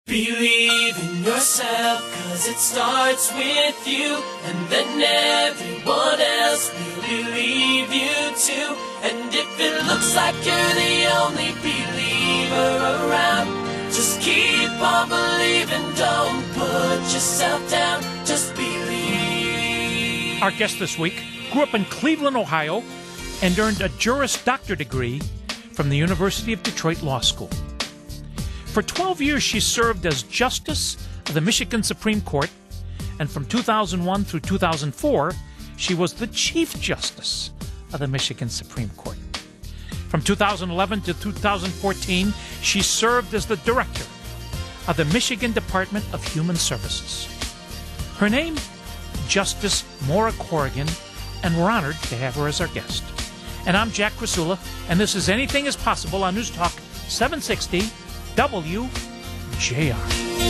Believe in yourself, cause it starts with you, and then everyone else will believe you too. And if it looks like you're the only believer around, just keep on believing, don't put yourself down, just believe. Our guest this week grew up in Cleveland, Ohio, and earned a Juris Doctor degree from the University of Detroit Law School. For 12 years, she served as Justice of the Michigan Supreme Court, and from 2001 through 2004, she was the Chief Justice of the Michigan Supreme Court. From 2011 to 2014, she served as the Director of the Michigan Department of Human Services. Her name, Justice Maura Corrigan, and we're honored to have her as our guest. And I'm Jack Krasula, and this is Anything is Possible on News Talk 760 WJR.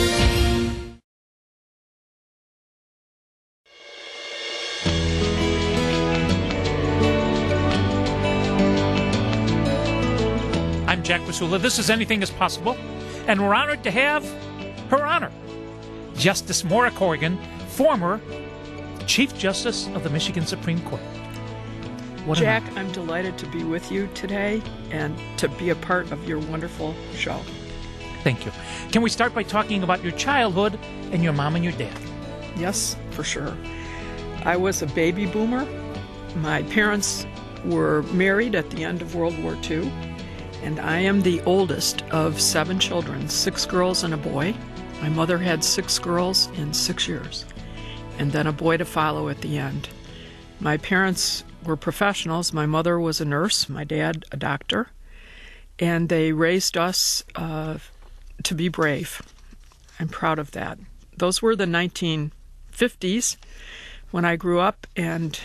I'm Jack Krasula. This is Anything is Possible, and we're honored to have her honor, Justice Maura Corrigan, former Chief Justice of the Michigan Supreme Court. Jack, I'm delighted to be with you today and to be a part of your wonderful show. Thank you. Can we start by talking about your childhood and your mom and your dad? Yes, for sure. I was a baby boomer. My parents were married at the end of World War II, and I am the oldest of 7 children, 6 girls and a boy. My mother had 6 girls in 6 years, and then a boy to follow at the end. My parents were professionals. My mother was a nurse, my dad a doctor, and they raised us to be brave. I'm proud of that. Those were the 1950s when I grew up, and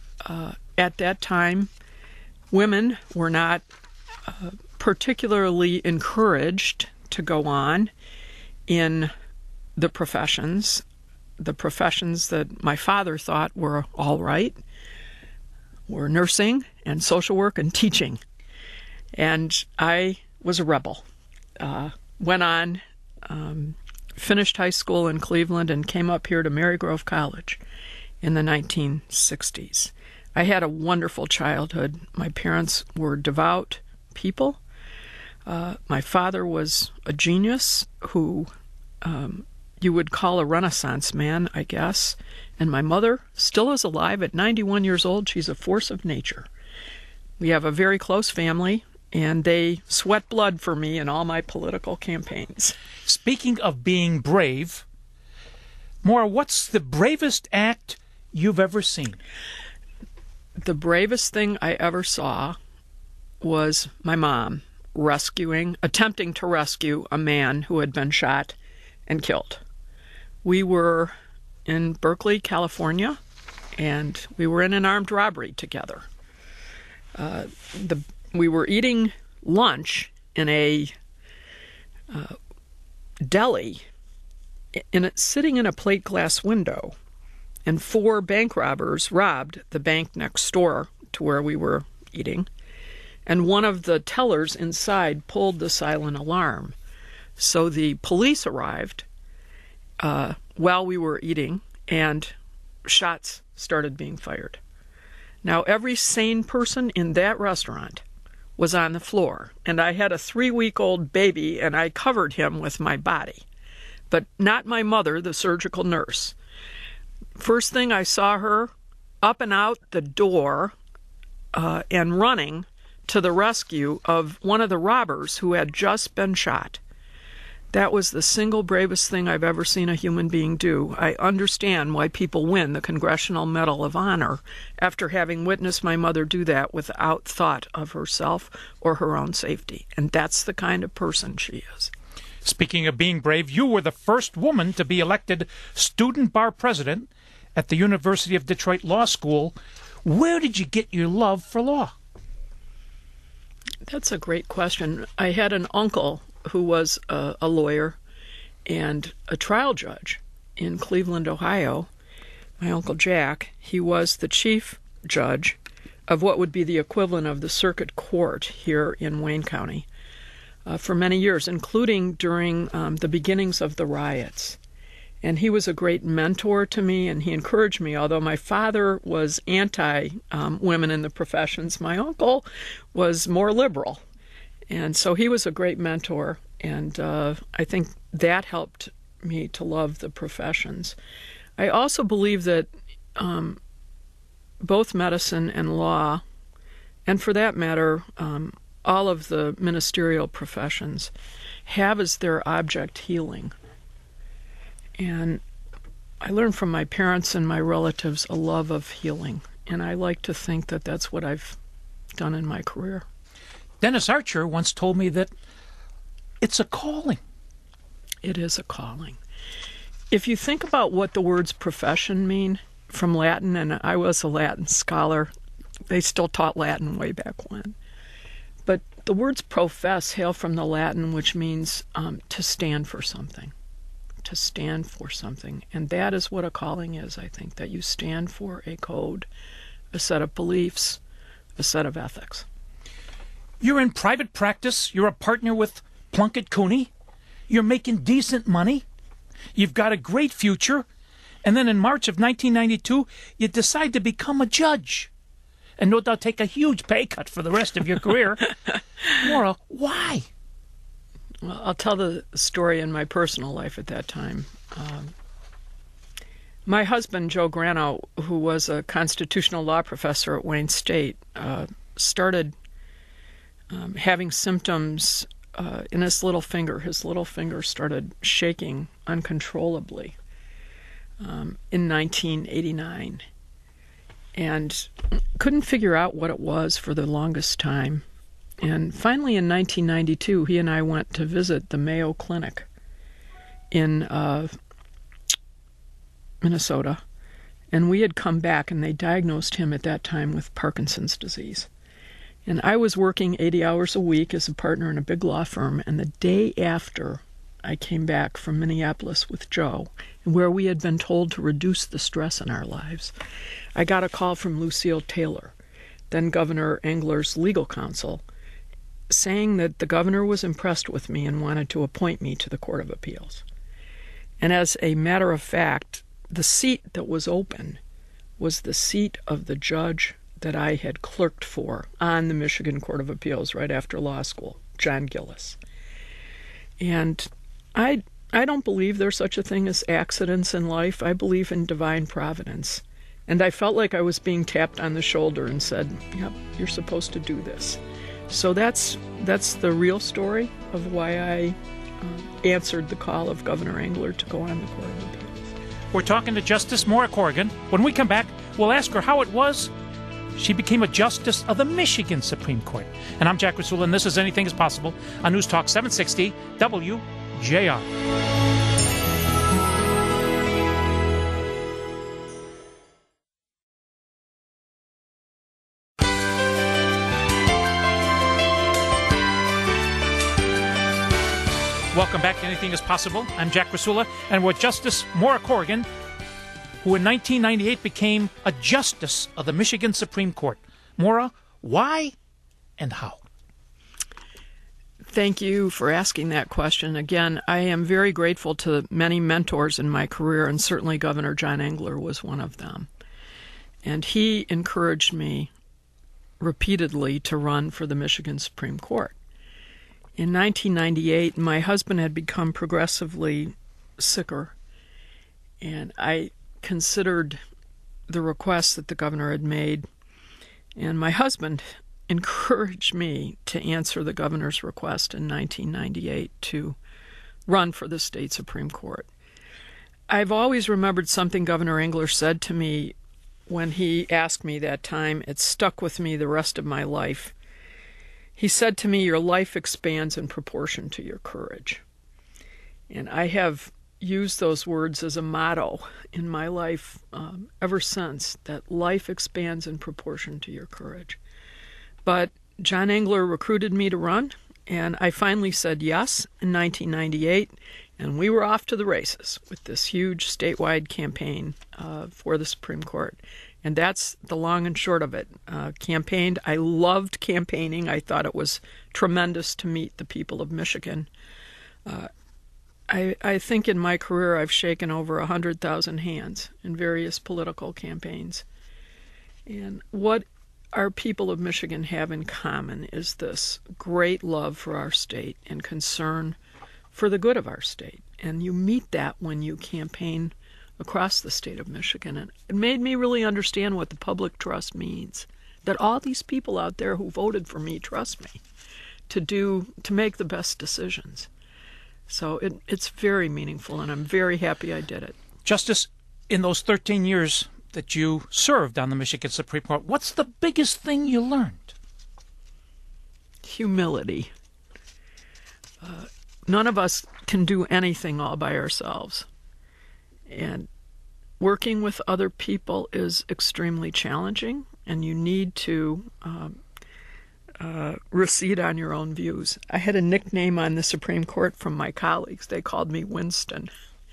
at that time, women were not particularly encouraged to go on in the professions that my father thought were all right, were nursing and social work and teaching. And I was a rebel. Went on, finished high school in Cleveland and came up here to Marygrove College in the 1960s. I had a wonderful childhood. My parents were devout people. My father was a genius who you would call a Renaissance man, I guess. And my mother still is alive at 91 years old. She's a force of nature. We have a very close family, and they sweat blood for me in all my political campaigns. Speaking of being brave, Maura, what's the bravest act you've ever seen? The bravest thing I ever saw was my mom attempting to rescue a man who had been shot and killed. We were in Berkeley, California, and we were in an armed robbery together. We were eating lunch in a deli, sitting in a plate glass window, and 4 bank robbers robbed the bank next door to where we were eating, and one of the tellers inside pulled the silent alarm. So the police arrived while we were eating, and shots started being fired. Now, every sane person in that restaurant was on the floor, and I had a 3-week-old baby, and I covered him with my body, but not my mother, the surgical nurse. First thing I saw her up and out the door and running to the rescue of one of the robbers who had just been shot. That was the single bravest thing I've ever seen a human being do. I understand why people win the Congressional Medal of Honor after having witnessed my mother do that without thought of herself or her own safety. And that's the kind of person she is. Speaking of being brave, you were the first woman to be elected student bar president at the University of Detroit Law School. Where did you get your love for law? That's a great question. I had an uncle who was a lawyer and a trial judge in Cleveland, Ohio. My Uncle Jack, he was the chief judge of what would be the equivalent of the circuit court here in Wayne County. for many years, including during the beginnings of the riots. And he was a great mentor to me, and he encouraged me. Although my father was anti-women in the professions, my uncle was more liberal. And so he was a great mentor, and I think that helped me to love the professions. I also believe that both medicine and law, and for that matter, all of the ministerial professions, have as their object healing. And I learned from my parents and my relatives a love of healing, and I like to think that that's what I've done in my career. Dennis Archer once told me that it's a calling. It is a calling. If you think about what the words profession mean from Latin, and I was a Latin scholar, they still taught Latin way back when. But the words profess hail from the Latin, which means to stand for something. To stand for something. And that is what a calling is, I think, that you stand for a code, a set of beliefs, a set of ethics. You're in private practice. You're a partner with Plunkett Cooney. You're making decent money. You've got a great future. And then in March of 1992, you decide to become a judge. And no doubt take a huge pay cut for the rest of your career. Maura, why? Well, I'll tell the story in my personal life at that time. My husband, Joe Grano, who was a constitutional law professor at Wayne State, started having symptoms in his little finger. His little finger started shaking uncontrollably in 1989, and couldn't figure out what it was for the longest time. And finally, in 1992, he and I went to visit the Mayo Clinic in Minnesota, and we had come back, and they diagnosed him at that time with Parkinson's disease. And I was working 80 hours a week as a partner in a big law firm, and the day after I came back from Minneapolis with Joe, where we had been told to reduce the stress in our lives, I got a call from Lucille Taylor, then Governor Engler's legal counsel, saying that the governor was impressed with me and wanted to appoint me to the Court of Appeals. And as a matter of fact, the seat that was open was the seat of the judge that I had clerked for on the Michigan Court of Appeals right after law school, John Gillis. And I don't believe there's such a thing as accidents in life. I believe in divine providence. And I felt like I was being tapped on the shoulder and said, yep, you're supposed to do this. So that's the real story of why I answered the call of Governor Engler to go on the Court of Appeals. We're talking to Justice Maura Corrigan. When we come back, we'll ask her how it was she became a justice of the Michigan Supreme Court. And I'm Jack Rasula, and this is Anything is Possible on News Talk 760 WJR. Welcome back to Anything is Possible. I'm Jack Rasula, and we're with Justice Maura Corrigan, who in 1998 became a justice of the Michigan Supreme Court. Maura, why and how? Thank you for asking that question. Again, I am very grateful to many mentors in my career, and certainly Governor John Engler was one of them. And he encouraged me repeatedly to run for the Michigan Supreme Court. In 1998, my husband had become progressively sicker, and I considered the request that the governor had made, and my husband encouraged me to answer the governor's request in 1998 to run for the state Supreme Court. I've always remembered something Governor Engler said to me when he asked me that time. It stuck with me the rest of my life. He said to me, your life expands in proportion to your courage. And I have used those words as a motto in my life ever since, that life expands in proportion to your courage. But John Engler recruited me to run, and I finally said yes in 1998, and we were off to the races with this huge statewide campaign for the Supreme Court. And that's the long and short of it. Campaigned. I loved campaigning. I thought it was tremendous to meet the people of Michigan. I think in my career I've shaken over 100,000 hands in various political campaigns. And what our people of Michigan have in common is this great love for our state and concern for the good of our state. And you meet that when you campaign across the state of Michigan. And it made me really understand what the public trust means, that all these people out there who voted for me trust me to make the best decisions. So it's very meaningful, and I'm very happy I did it. Justice, in those 13 years that you served on the Michigan Supreme Court, what's the biggest thing you learned? Humility. None of us can do anything all by ourselves. And working with other people is extremely challenging, and you need to recede on your own views. I had a nickname on the Supreme Court from my colleagues. They called me Winston,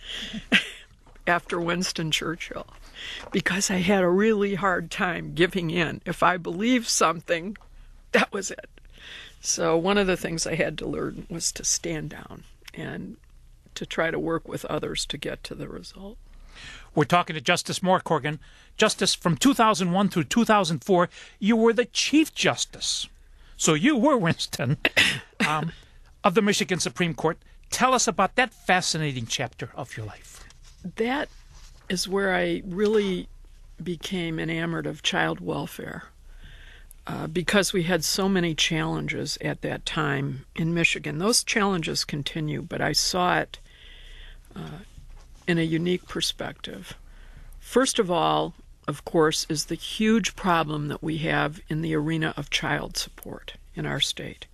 after Winston Churchill, because I had a really hard time giving in. If I believed something, that was it. So one of the things I had to learn was to stand down and to try to work with others to get to the result. We're talking to Justice Maura Corrigan. Justice, from 2001 through 2004, you were the Chief Justice. So you were Winston of the Michigan Supreme Court. Tell us about that fascinating chapter of your life. That is where I really became enamored of child welfare because we had so many challenges at that time in Michigan. Those challenges continue, but I saw it in a unique perspective. First of all, of course, is the huge problem that we have in the arena of child support in our state.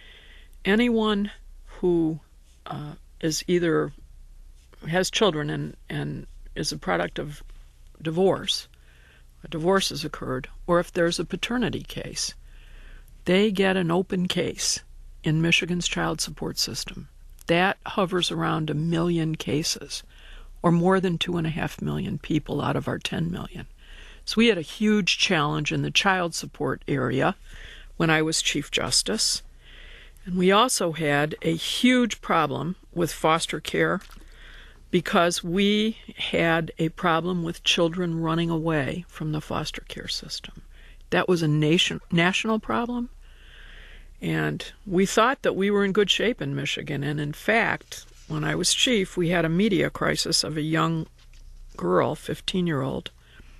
Anyone who is either has children and is a product of divorce, a divorce has occurred, or if there's a paternity case, they get an open case in Michigan's child support system. That hovers around 1 million cases, or more than 2.5 million people out of our 10 million. So we had a huge challenge in the child support area when I was Chief Justice. And we also had a huge problem with foster care because we had a problem with children running away from the foster care system. That was a national problem. And we thought that we were in good shape in Michigan. And in fact, when I was chief, we had a media crisis of a young girl, 15-year-old,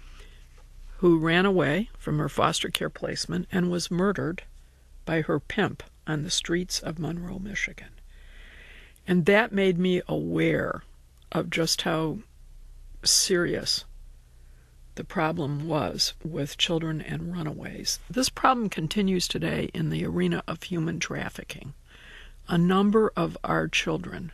who ran away from her foster care placement and was murdered by her pimp on the streets of Monroe, Michigan. And that made me aware of just how serious the problem was with children and runaways. This problem continues today in the arena of human trafficking. A number of our children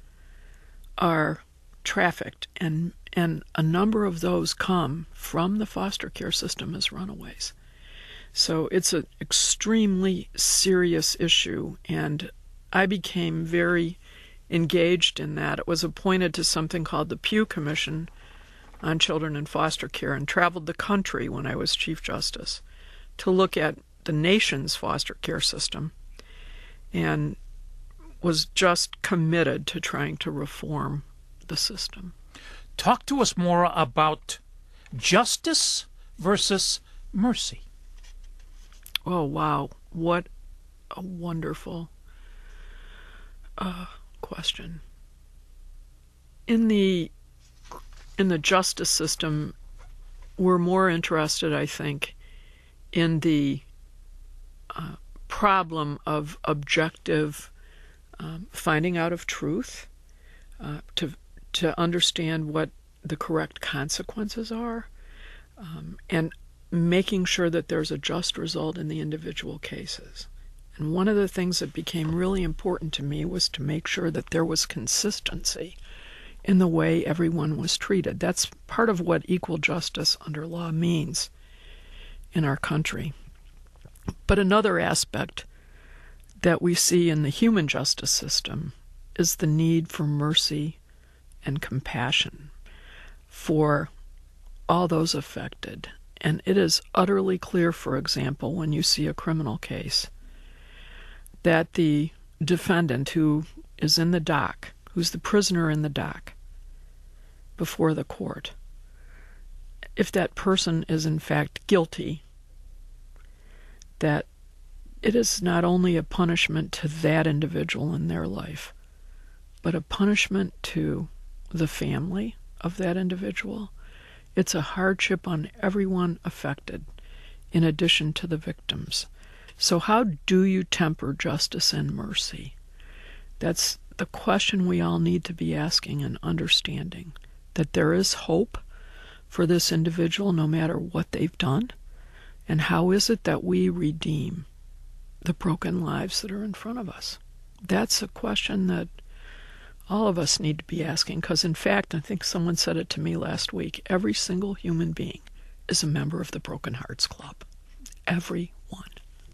are trafficked, and a number of those come from the foster care system as runaways. So it's an extremely serious issue, and I became very engaged in that. It was appointed to something called the Pew Commission on Children in Foster Care and traveled the country when I was Chief Justice to look at the nation's foster care system and was just committed to trying to reform the system. Talk to us more about justice versus mercy. Oh, wow. What a wonderful question. In the justice system, we're more interested, I think, in the problem of objective finding out of truth, to understand what the correct consequences are, and making sure that there's a just result in the individual cases. And one of the things that became really important to me was to make sure that there was consistency in the way everyone was treated. That's part of what equal justice under law means in our country. But another aspect that we see in the human justice system is the need for mercy and compassion for all those affected. And it is utterly clear, for example, when you see a criminal case, that the defendant who is in the dock, who's the prisoner in the dock before the court, if that person is in fact guilty, that it is not only a punishment to that individual in their life, but a punishment to the family of that individual. It's a hardship on everyone affected, in addition to the victims. So how do you temper justice and mercy? That's the question we all need to be asking and understanding, that there is hope for this individual no matter what they've done. And how is it that we redeem the broken lives that are in front of us? That's a question that all of us need to be asking, because in fact, I think someone said it to me last week, every single human being is a member of the Broken Hearts Club. Every one.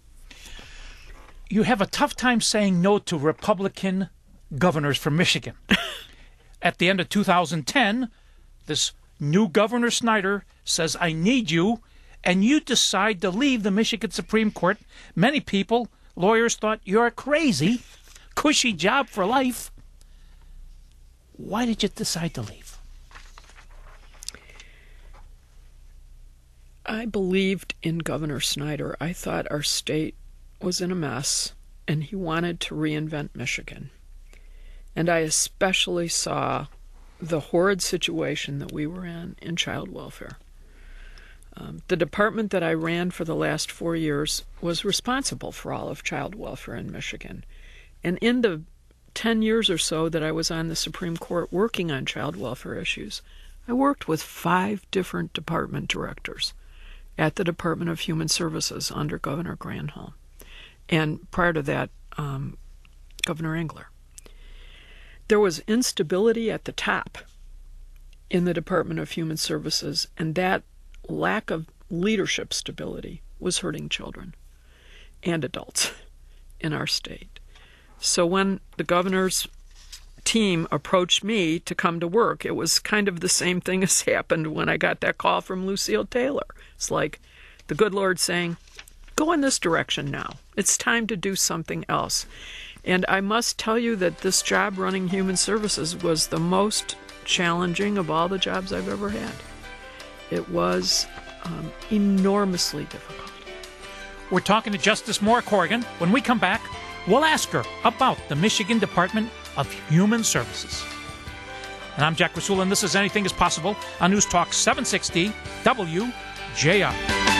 You have a tough time saying no to Republican governors from Michigan. At the end of 2010, this new Governor Snyder says, I need you, and you decide to leave the Michigan Supreme Court. Many people, lawyers, thought you're crazy, cushy job for life. Why did you decide to leave? I believed in Governor Snyder. I thought our state was in a mess, and he wanted to reinvent Michigan. And I especially saw the horrid situation that we were in child welfare. The department that I ran for the last 4 years was responsible for all of child welfare in Michigan. And in the 10 years or so that I was on the Supreme Court working on child welfare issues, I worked with 5 different department directors at the Department of Human Services under Governor Granholm. And prior to that, Governor Engler. There was instability at the top in the Department of Human Services, and that lack of leadership stability was hurting children and adults in our state. So when the governor's team approached me to come to work, it was kind of the same thing as happened when I got that call from Lucille Taylor. It's like the good Lord saying, go in this direction now. It's time to do something else. And I must tell you that this job running human services was the most challenging of all the jobs I've ever had. It was enormously difficult. We're talking to Justice Maura Corrigan. When we come back, we'll ask her about the Michigan Department of Human Services. And I'm Jack Rasula, and this is Anything is Possible on News Talk 760 WJR.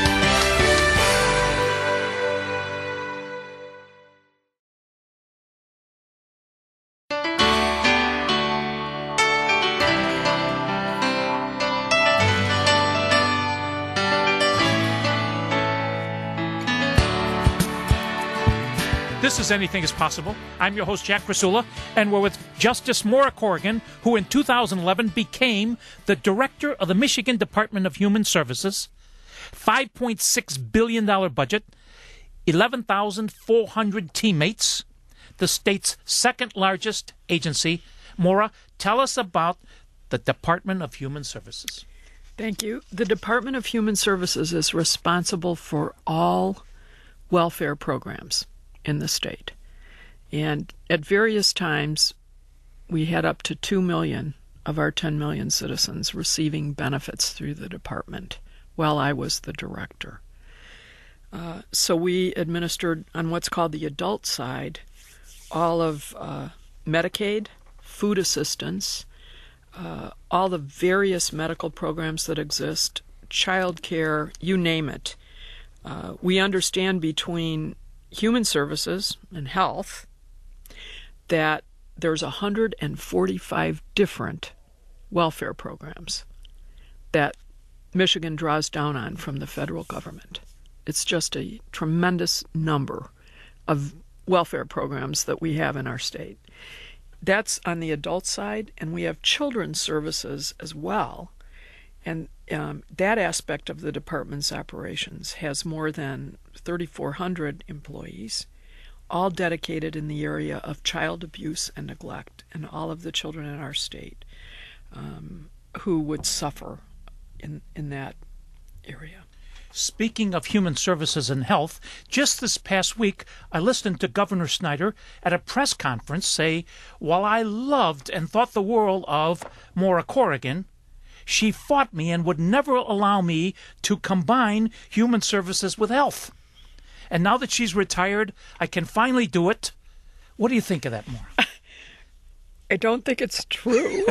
This is Anything is Possible. I'm your host, Jack Rasula, and we're with Justice Maura Corrigan, who in 2011 became the director of the Michigan Department of Human Services. $5.6 billion budget, 11,400 teammates, the state's second largest agency. Maura, tell us about the Department of Human Services. Thank you. The Department of Human Services is responsible for all welfare programs in the state. And at various times, we had up to 2 million of our 10 million citizens receiving benefits through the department while I was the director. So we administered, on what's called the adult side, all of Medicaid, food assistance, all the various medical programs that exist, child care, you name it. We understand between human services and health that there's 145 different welfare programs that Michigan draws down on from the federal government. It's just a tremendous number of welfare programs that we have in our state. That's on the adult side, and we have children's services as well. And that aspect of the department's operations has more than 3,400 employees, all dedicated in the area of child abuse and neglect, and all of the children in our state who would suffer in that area. Speaking of human services and health, just this past week I listened to Governor Snyder at a press conference say, while I loved and thought the world of Maura Corrigan, she fought me and would never allow me to combine human services with health. And now that she's retired, I can finally do it. What do you think of that, Maura? I don't think it's true.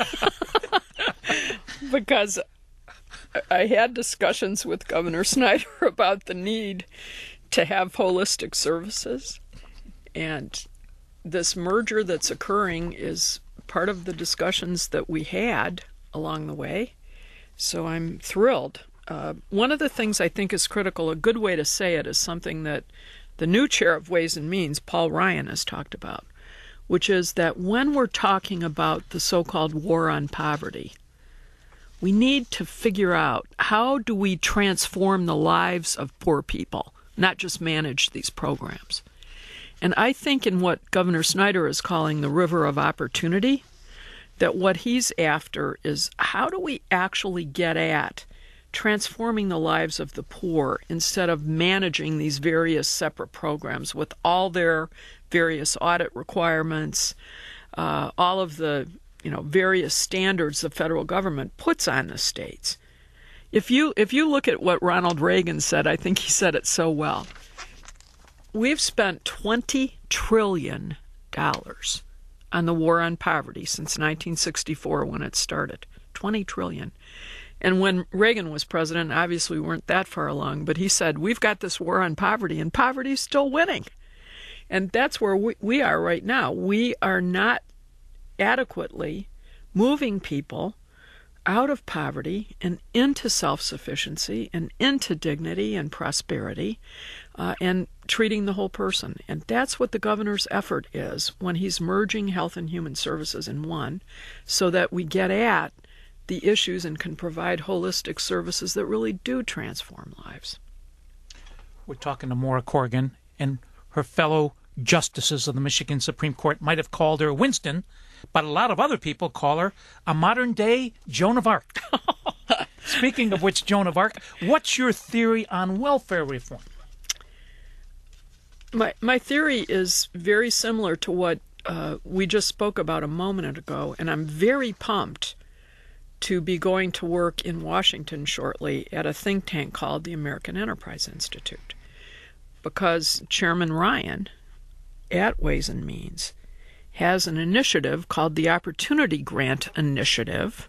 Because I had discussions with Governor Snyder about the need to have holistic services. And this merger that's occurring is part of the discussions that we had along the way. So I'm thrilled. One of the things I think is critical, a good way to say it, is something that the new chair of Ways and Means, Paul Ryan, has talked about, which is that when we're talking about the so-called war on poverty, we need to figure out how do we transform the lives of poor people, not just manage these programs. And I think in what Governor Snyder is calling the river of opportunity, that what he's after is how do we actually get at transforming the lives of the poor instead of managing these various separate programs with all their various audit requirements, all of the various standards the federal government puts on the states. If you look at what Ronald Reagan said, I think he said it so well. We've spent $20 trillion on the war on poverty since 1964 when it started. $20 trillion. And when Reagan was president, obviously we weren't that far along, but he said, we've got this war on poverty, and poverty's still winning. And that's where we are right now. We are not adequately moving people out of poverty and into self-sufficiency and into dignity and prosperity and treating the whole person. And that's what the governor's effort is when he's merging health and human services in one, so that we get at the issues and can provide holistic services that really do transform lives. We're talking to Maura Corrigan, and her fellow justices of the Michigan Supreme Court might have called her Winston, but a lot of other people call her a modern-day Joan of Arc. Speaking of which, Joan of Arc, what's your theory on welfare reform? My theory is very similar to what we just spoke about a moment ago, and I'm very pumped to be going to work in Washington shortly at a think tank called the American Enterprise Institute, because Chairman Ryan at Ways and Means has an initiative called the Opportunity Grant Initiative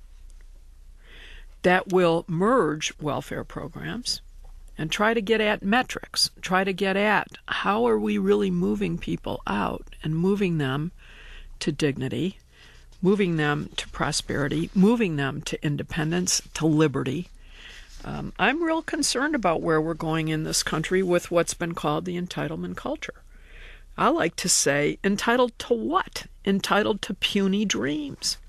that will merge welfare programs and try to get at metrics, try to get at how are we really moving people out and moving them to dignity, moving them to prosperity, moving them to independence, to liberty. I'm real concerned about where we're going in this country with what's been called the entitlement culture. I like to say, entitled to what? Entitled to puny dreams.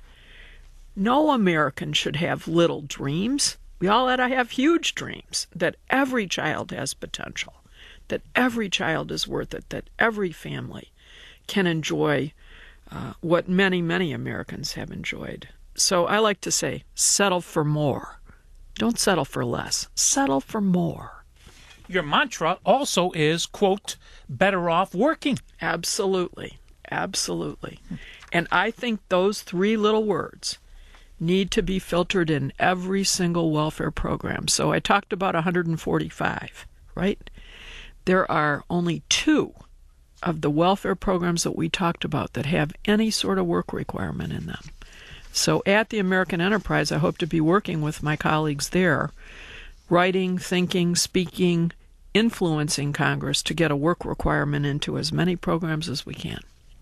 No American should have little dreams. We all ought to have huge dreams, that every child has potential, that every child is worth it, that every family can enjoy what many, many Americans have enjoyed. So I like to say, settle for more. Don't settle for less. Settle for more. Your mantra also is, quote, better off working. Absolutely. Absolutely. And I think those three little words need to be filtered in every single welfare program. So I talked about 145, right? There are only 2 of the welfare programs that we talked about that have any sort of work requirement in them. So at the American Enterprise, I hope to be working with my colleagues there, writing, thinking, speaking, influencing Congress to get a work requirement into as many programs as we can.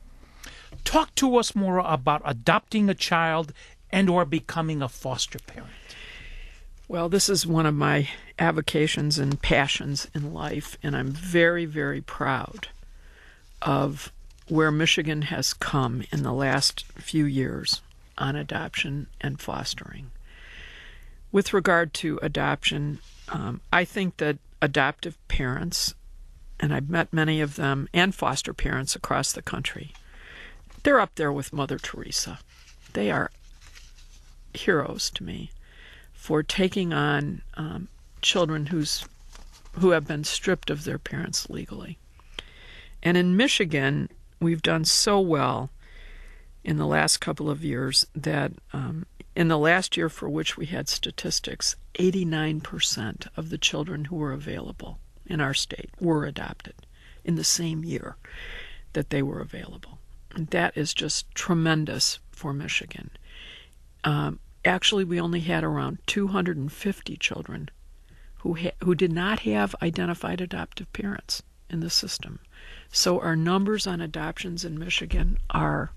Talk to us more about adopting a child and or becoming a foster parent. Well, this is one of my avocations and passions in life, and I'm very, very proud of where Michigan has come in the last few years on adoption and fostering. With regard to adoption, I think that adoptive parents, and I've met many of them, and foster parents across the country, they're up there with Mother Teresa. They are heroes to me for taking on children who have been stripped of their parents legally. And in Michigan, we've done so well in the last couple of years that in the last year for which we had statistics, 89% of the children who were available in our state were adopted in the same year that they were available. And that is just tremendous for Michigan. Actually, we only had around 250 children who did not have identified adoptive parents in the system. So our numbers on adoptions in Michigan are,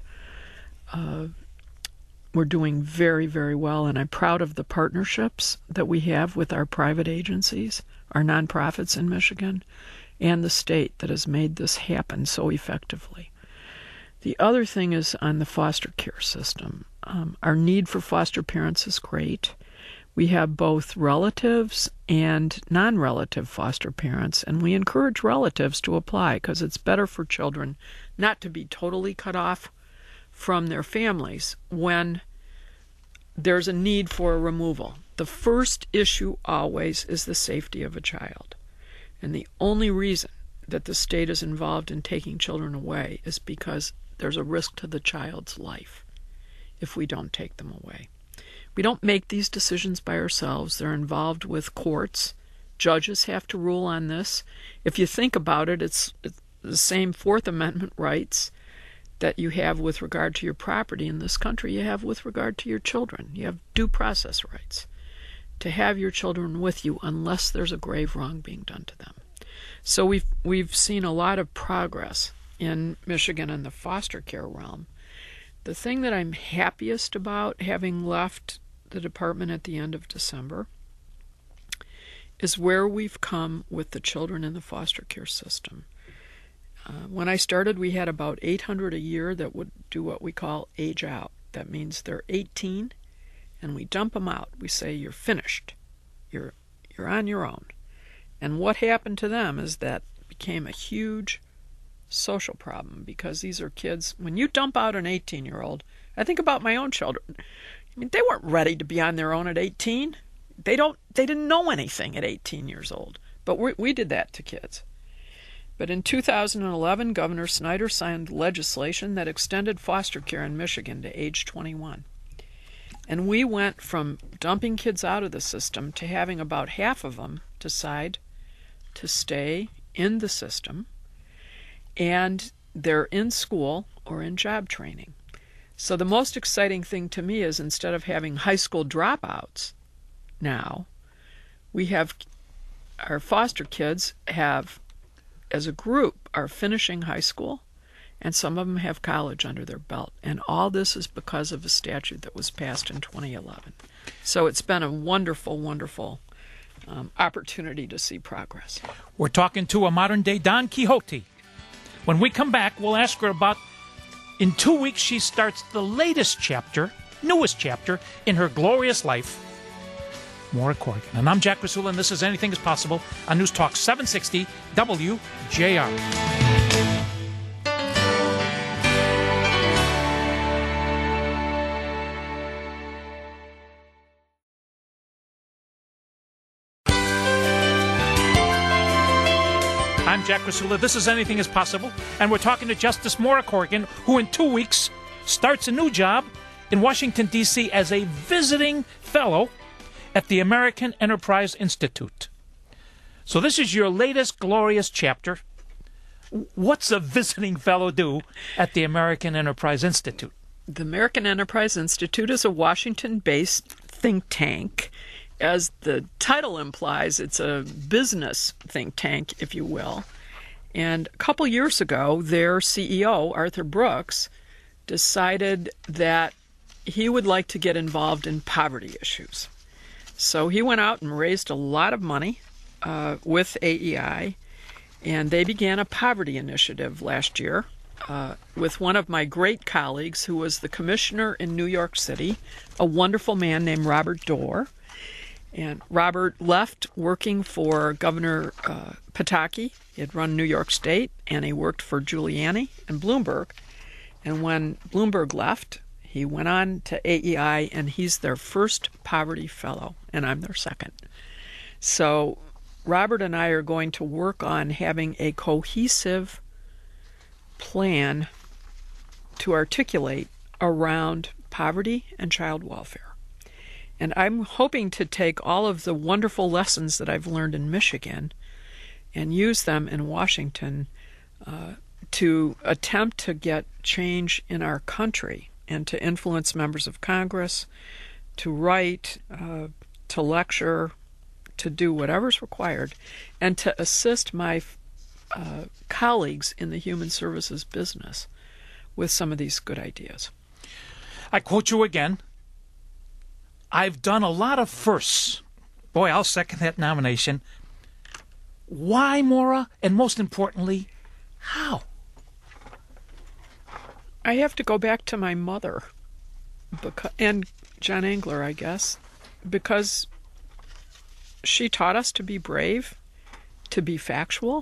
we're doing very, very well, and I'm proud of the partnerships that we have with our private agencies, our nonprofits in Michigan, and the state that has made this happen so effectively. The other thing is on the foster care system. Our need for foster parents is great. We have both relatives and non-relative foster parents, and we encourage relatives to apply because it's better for children not to be totally cut off from their families when there's a need for a removal. The first issue always is the safety of a child. And the only reason that the state is involved in taking children away is because there's a risk to the child's life if we don't take them away. We don't make these decisions by ourselves. They're involved with courts. Judges have to rule on this. If you think about it, it's the same Fourth Amendment rights that you have with regard to your property in this country you have with regard to your children. You have due process rights to have your children with you unless there's a grave wrong being done to them. So we've seen a lot of progress in Michigan in the foster care realm. The thing that I'm happiest about, having left the department at the end of December, is where we've come with the children in the foster care system. When I started, we had about 800 a year that would do what we call age out. That means they're 18, and we dump them out. We say, you're finished. You're on your own. And what happened to them is that became a huge social problem because these are kids. When you dump out an 18-year-old, I think about my own children. I mean, they weren't ready to be on their own at 18. They didn't know anything at 18 years old. But we did that to kids. But in 2011, Governor Snyder signed legislation that extended foster care in Michigan to age 21. And we went from dumping kids out of the system to having about half of them decide to stay in the system, and they're in school or in job training. So the most exciting thing to me is instead of having high school dropouts now, we have our foster kids have, as a group, are finishing high school, and some of them have college under their belt. And all this is because of a statute that was passed in 2011. So it's been a wonderful, wonderful opportunity to see progress. We're talking to a modern-day Don Quixote. When we come back, we'll ask her about, in 2 weeks, she starts the latest chapter, newest chapter, in her glorious life. Maura Corrigan. And I'm Jack Rasula, and this is Anything is Possible on News Talk 760 WJR. I'm Jack Rasula. This is Anything is Possible, and we're talking to Justice Maura Corrigan, who in 2 weeks starts a new job in Washington, D.C. as a visiting fellow at the American Enterprise Institute. So this is your latest glorious chapter. What's a visiting fellow do at the American Enterprise Institute? The American Enterprise Institute is a Washington-based think tank. As the title implies, it's a business think tank, if you will. And a couple years ago, their CEO, Arthur Brooks, decided that he would like to get involved in poverty issues. So he went out and raised a lot of money with AEI, and they began a poverty initiative last year with one of my great colleagues who was the commissioner in New York City, a wonderful man named Robert Doar. And Robert left working for Governor Pataki. He had run New York State, and he worked for Giuliani and Bloomberg. And when Bloomberg left, he He went on to AEI, and he's their first poverty fellow, and I'm their second. So Robert and I are going to work on having a cohesive plan to articulate around poverty and child welfare. And I'm hoping to take all of the wonderful lessons that I've learned in Michigan and use them in Washington to attempt to get change in our country and to influence members of Congress, to write, to lecture, to do whatever's required, and to assist my colleagues in the human services business with some of these good ideas. I quote you again. I've done a lot of firsts. Boy, I'll second that nomination. Why, Maura? And most importantly, how? I have to go back to my mother and John Engler, I guess, because she taught us to be brave, to be factual.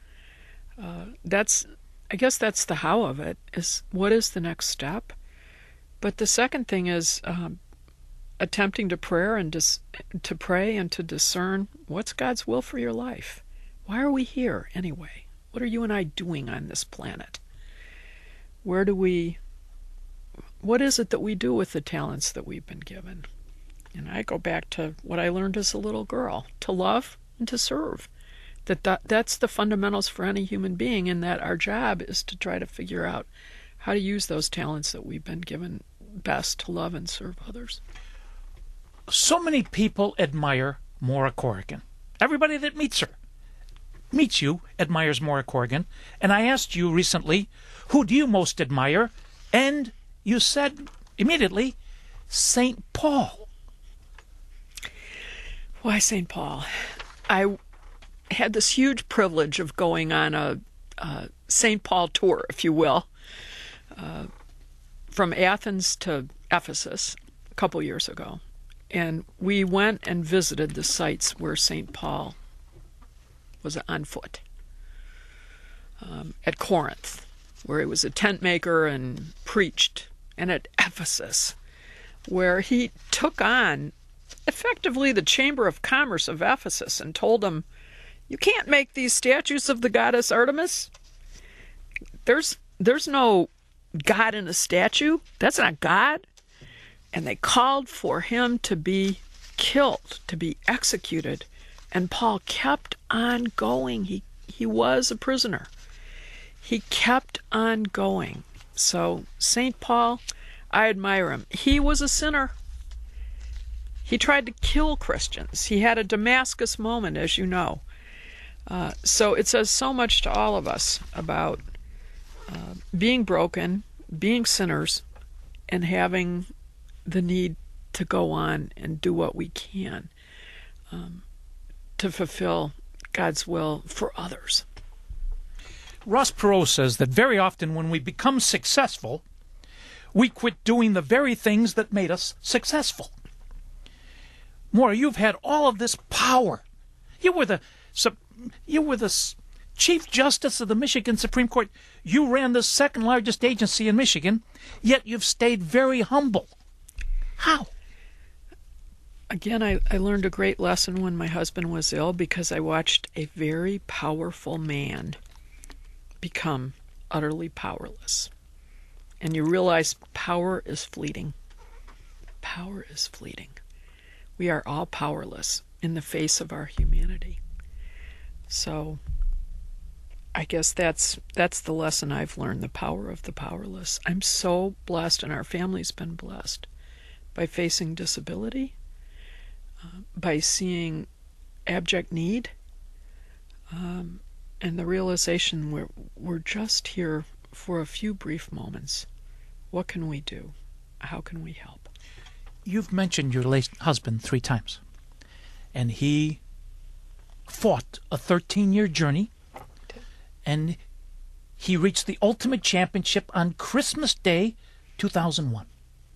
I guess that's the how of it, is what is the next step? But the second thing is attempting to pray and to discern what's God's will for your life. Why are we here anyway? What are you and I doing on this planet? What is it that we do with the talents that we've been given? And I go back to what I learned as a little girl, to love and to serve. That's the fundamentals for any human being, and that our job is to try to figure out how to use those talents that we've been given best to love and serve others. So many people admire Maura Corrigan. Everybody that meets you admires Maura Corrigan. And I asked you recently, who do you most admire? And you said immediately, St. Paul. Why St. Paul? I had this huge privilege of going on a St. Paul tour, if you will, from Athens to Ephesus a couple years ago. And we went and visited the sites where St. Paul was on foot. At Corinth, where he was a tent maker and preached, and at Ephesus, where he took on effectively the Chamber of Commerce of Ephesus and told them, you can't make these statues of the goddess Artemis. There's no God in a statue. That's not God. And they called for him to be killed, to be executed. And Paul kept on going. He was a prisoner. He kept on going. So St. Paul, I admire him. He was a sinner. He tried to kill Christians. He had a Damascus moment, as you know. So it says so much to all of us about being broken, being sinners, and having the need to go on and do what we can to fulfill God's will for others. Ross Perot says that very often when we become successful, we quit doing the very things that made us successful. Maura, you've had all of this power. You were the Chief Justice of the Michigan Supreme Court. You ran the second largest agency in Michigan, yet you've stayed very humble. How? Again, I learned a great lesson when my husband was ill, because I watched a very powerful man become utterly powerless. And you realize power is fleeting. Power is fleeting. We are all powerless in the face of our humanity. So I guess that's the lesson I've learned, the power of the powerless. I'm so blessed, and our family's been blessed by facing disability, by seeing abject need, and the realization we're just here for a few brief moments. What can we do? How can we help? You've mentioned your late husband 3 times, and he fought a 13-year journey, and he reached the ultimate championship on Christmas Day, 2001.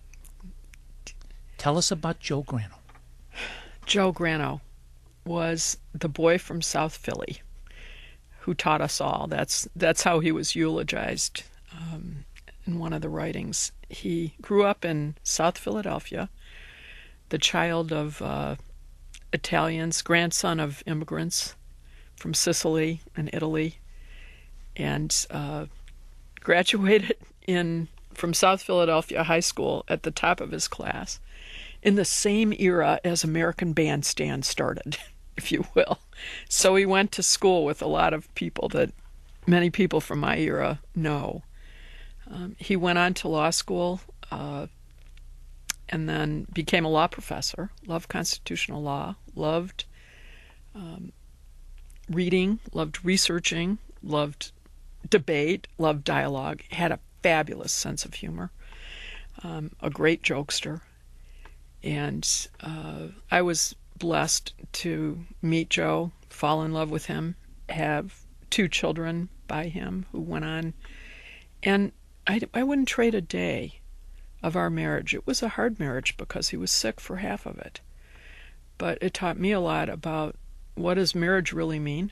Tell us about Joe Grano. Joe Grano was the boy from South Philly who taught us all. That's how he was eulogized. in one of the writings. He grew up in South Philadelphia, the child of Italians, grandson of immigrants from Sicily and Italy, and graduated from South Philadelphia High School at the top of his class in the same era as American Bandstand started, if you will. So he went to school with a lot of people that many people from my era know. He went on to law school and then became a law professor, loved constitutional law, loved reading, loved researching, loved debate, loved dialogue, had a fabulous sense of humor, a great jokester. And I was blessed to meet Joe, fall in love with him, have 2 children by him who went on. And I wouldn't trade a day of our marriage. It was a hard marriage because he was sick for half of it. But it taught me a lot about what does marriage really mean?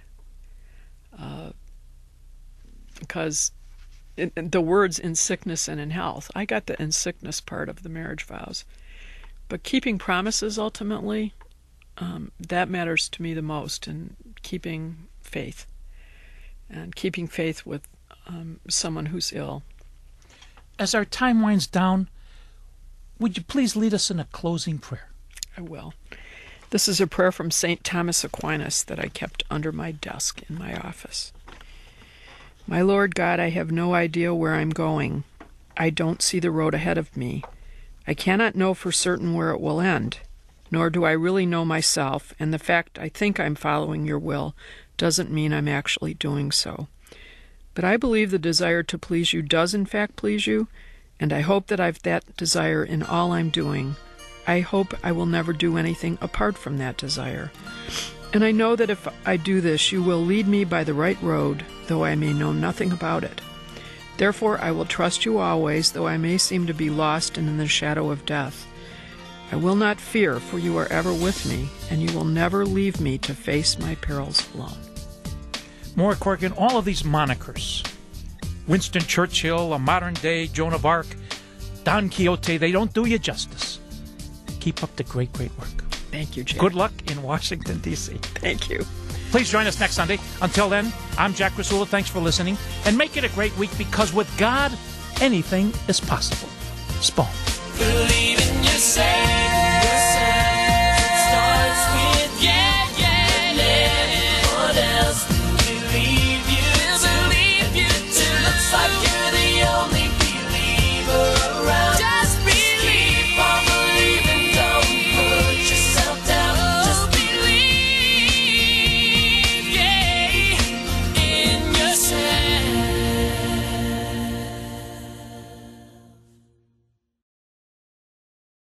Because the words in sickness and in health, I got the in sickness part of the marriage vows. But keeping promises ultimately, that matters to me the most, and keeping faith. And keeping faith with someone who's ill. As our time winds down, would you please lead us in a closing prayer? I will. This is a prayer from St. Thomas Aquinas that I kept under my desk in my office. My Lord God, I have no idea where I'm going. I don't see the road ahead of me. I cannot know for certain where it will end, nor do I really know myself, and the fact I think I'm following your will doesn't mean I'm actually doing so. But I believe the desire to please you does in fact please you, and I hope that I've that desire in all I'm doing. I hope I will never do anything apart from that desire. And I know that if I do this, you will lead me by the right road, though I may know nothing about it. Therefore I will trust you always, though I may seem to be lost and in the shadow of death. I will not fear, for you are ever with me, and you will never leave me to face my perils alone. Maura Corrigan, all of these monikers, Winston Churchill, a modern-day Joan of Arc, Don Quixote, they don't do you justice. Keep up the great, great work. Thank you, Jack. Good luck in Washington, D.C. Thank you. Please join us next Sunday. Until then, I'm Jack Rasulla. Thanks for listening. And make it a great week, because with God, anything is possible. Spawn. Believe